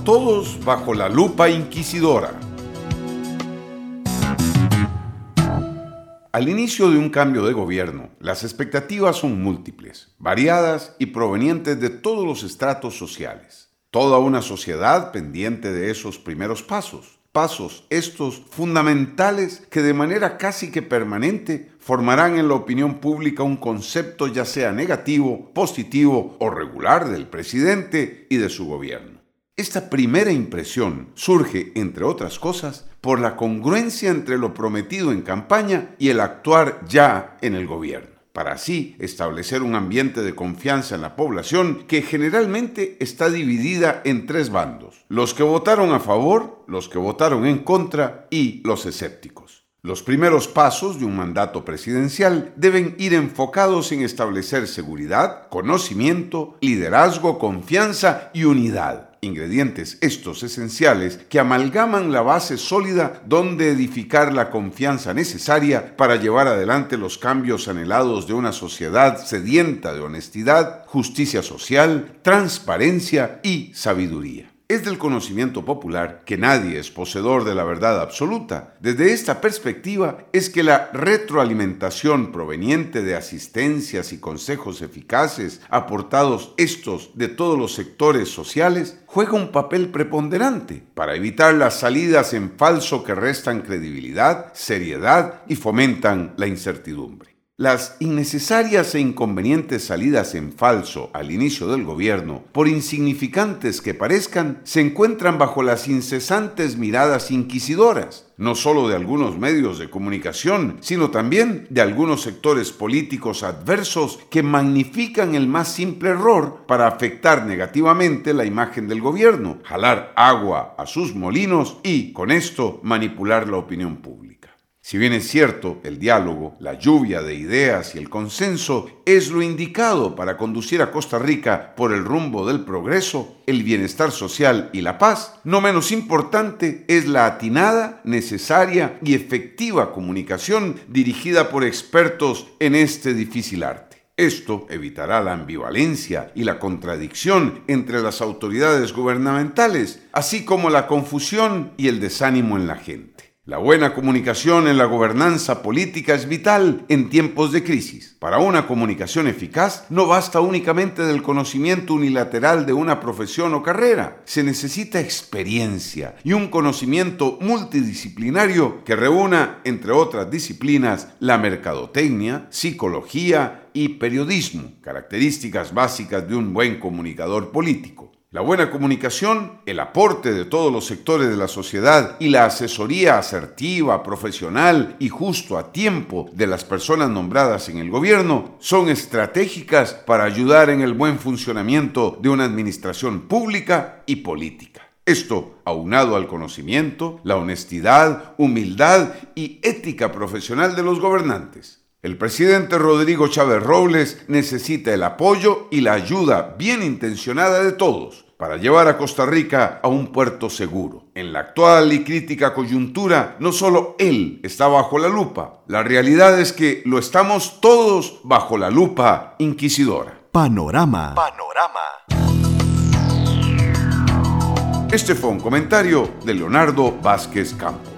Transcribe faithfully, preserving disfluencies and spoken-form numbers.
todos bajo la lupa inquisidora. Al inicio de un cambio de gobierno, las expectativas son múltiples, variadas y provenientes de todos los estratos sociales. Toda una sociedad pendiente de esos primeros pasos. Pasos estos fundamentales que de manera casi que permanente formarán en la opinión pública un concepto ya sea negativo, positivo o regular del presidente y de su gobierno. Esta primera impresión surge, entre otras cosas, por la congruencia entre lo prometido en campaña y el actuar ya en el gobierno, para así establecer un ambiente de confianza en la población que generalmente está dividida en tres bandos: los que votaron a favor, los que votaron en contra y los escépticos. Los primeros pasos de un mandato presidencial deben ir enfocados en establecer seguridad, conocimiento, liderazgo, confianza y unidad. Ingredientes estos esenciales que amalgaman la base sólida donde edificar la confianza necesaria para llevar adelante los cambios anhelados de una sociedad sedienta de honestidad, justicia social, transparencia y sabiduría. Es del conocimiento popular que nadie es poseedor de la verdad absoluta. Desde esta perspectiva es que la retroalimentación proveniente de asistencias y consejos eficaces aportados estos de todos los sectores sociales juega un papel preponderante para evitar las salidas en falso que restan credibilidad, seriedad y fomentan la incertidumbre. Las innecesarias e inconvenientes salidas en falso al inicio del gobierno, por insignificantes que parezcan, se encuentran bajo las incesantes miradas inquisidoras, no solo de algunos medios de comunicación, sino también de algunos sectores políticos adversos que magnifican el más simple error para afectar negativamente la imagen del gobierno, jalar agua a sus molinos y, con esto, manipular la opinión pública. Si bien es cierto, el diálogo, la lluvia de ideas y el consenso es lo indicado para conducir a Costa Rica por el rumbo del progreso, el bienestar social y la paz, no menos importante es la atinada, necesaria y efectiva comunicación dirigida por expertos en este difícil arte. Esto evitará la ambivalencia y la contradicción entre las autoridades gubernamentales, así como la confusión y el desánimo en la gente. La buena comunicación en la gobernanza política es vital en tiempos de crisis. Para una comunicación eficaz no basta únicamente del conocimiento unilateral de una profesión o carrera. Se necesita experiencia y un conocimiento multidisciplinario que reúna, entre otras disciplinas, la mercadotecnia, psicología y periodismo, características básicas de un buen comunicador político. La buena comunicación, el aporte de todos los sectores de la sociedad y la asesoría asertiva, profesional y justo a tiempo de las personas nombradas en el gobierno son estratégicas para ayudar en el buen funcionamiento de una administración pública y política. Esto, aunado al conocimiento, la honestidad, humildad y ética profesional de los gobernantes. El presidente Rodrigo Chávez Robles necesita el apoyo y la ayuda bien intencionada de todos para llevar a Costa Rica a un puerto seguro. En la actual y crítica coyuntura, no solo él está bajo la lupa, la realidad es que lo estamos todos bajo la lupa inquisidora. Panorama. Panorama. Este fue un comentario de Leonardo Vázquez Campos.